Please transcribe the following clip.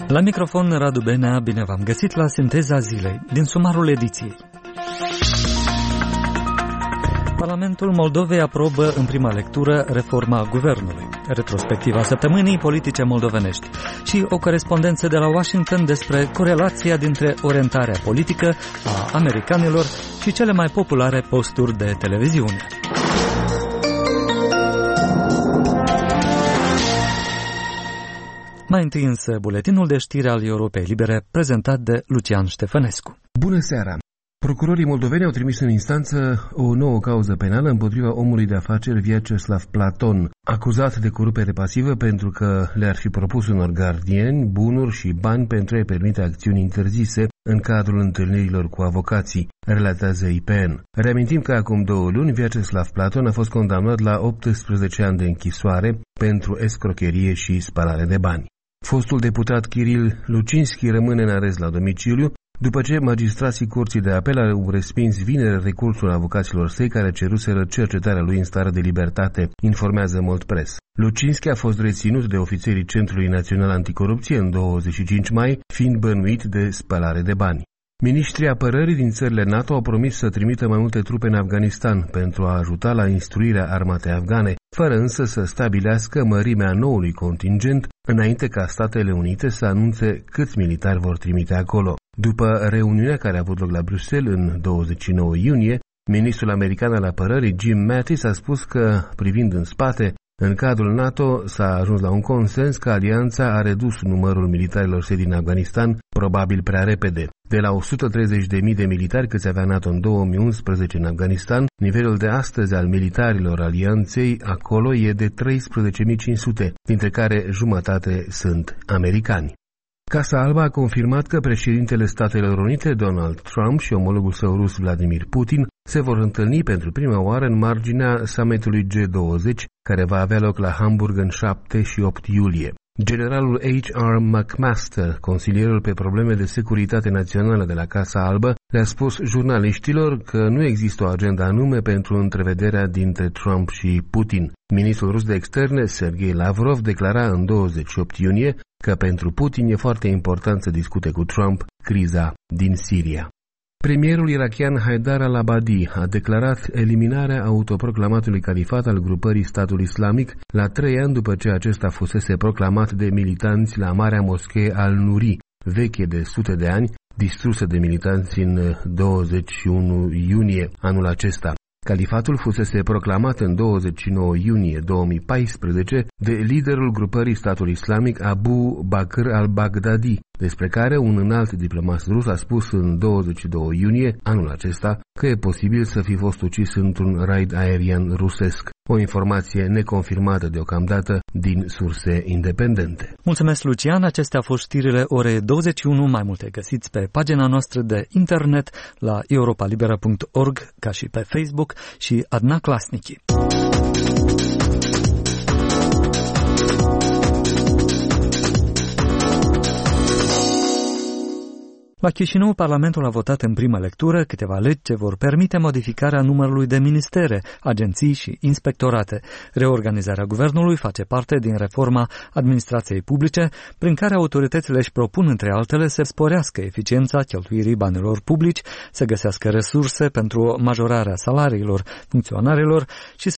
La microfon Radu Benea, bine v-am găsit la Sinteza Zilei, din sumarul ediției. Parlamentul Moldovei aprobă în prima lectură reforma guvernului, retrospectiva săptămânii politice moldovenești și o corespondență de la Washington despre corelația dintre orientarea politică a americanilor și cele mai populare posturi de televiziune. Mai întâi însă buletinul de știri al Europei Libere, prezentat de Lucian Ștefănescu. Bună seara! Procurorii moldoveni au trimis în instanță o nouă cauză penală împotriva omului de afaceri Vyacheslav Platon, acuzat de corupere pasivă pentru că le-ar fi propus unor gardieni bunuri și bani pentru a-i permite acțiuni interzise în cadrul întâlnirilor cu avocații, relatează IPN. Reamintim că acum 2 luni Vyacheslav Platon a fost condamnat la 18 ani de închisoare pentru escrocherie și spălare de bani. Fostul deputat Kiril Lucinski rămâne în arest la domiciliu, după ce magistrații Curții de Apel au respins vineri recursul avocaților săi care ceruseră cercetarea lui în stare de libertate, informează Moldpress. Lucinski a fost reținut de ofițerii Centrului Național Anticorupție în 25 mai, fiind bănuit de spălare de bani. Ministrii apărării din țările NATO au promis să trimită mai multe trupe în Afganistan pentru a ajuta la instruirea armatei afgane, fără însă să stabilească mărimea noului contingent înainte ca Statele Unite să anunțe câți militari vor trimite acolo. După reuniunea care a avut loc la Bruxelles în 29 iunie, ministrul american al apărării Jim Mattis a spus că, privind în spate, în cadrul NATO s-a ajuns la un consens că alianța a redus numărul militarilor săi din Afganistan, probabil prea repede. De la 130.000 de militari câți avea NATO în 2011 în Afganistan, nivelul de astăzi al militarilor alianței acolo e de 13.500, dintre care jumătate sunt americani. Casa Albă a confirmat că președintele Statelor Unite, Donald Trump, și omologul său rus, Vladimir Putin, se vor întâlni pentru prima oară în marginea summitului G20, care va avea loc la Hamburg în 7 și 8 iulie. Generalul H.R. McMaster, consilierul pe probleme de securitate națională de la Casa Albă, le-a spus jurnaliștilor că nu există o agendă anume pentru întrevederea dintre Trump și Putin. Ministrul rus de externe, Sergei Lavrov, declara în 28 iunie că pentru Putin e foarte important să discute cu Trump criza din Siria. Premierul irakian Haidar al-Abadi a declarat eliminarea autoproclamatului califat al grupării Statul Islamic la 3 ani după ce acesta fusese proclamat de militanți la Marea Moschee al-Nuri, veche de sute de ani, distrusă de militanți în 21 iunie anul acesta. Califatul fusese proclamat în 29 iunie 2014 de liderul grupării Statul Islamic Abu Bakr al-Baghdadi, despre care un înalt diplomat rus a spus în 22 iunie anul acesta că e posibil să fi fost ucis într-un raid aerian rusesc. O informație neconfirmată deocamdată din surse independente. Mulțumesc, Lucian. Acestea au fost știrile orei 21. Mai multe găsiți pe pagina noastră de internet la europalibera.org, ca și pe Facebook și Adna Klasnici. La Chișinău, Parlamentul a votat în prima lectură câteva legi ce vor permite modificarea numărului de ministere, agenții și inspectorate. Reorganizarea guvernului face parte din reforma administrației publice, prin care autoritățile își propun, între altele, să sporească eficiența cheltuirii banilor publici, să găsească resurse pentru majorarea salariilor funcționarilor și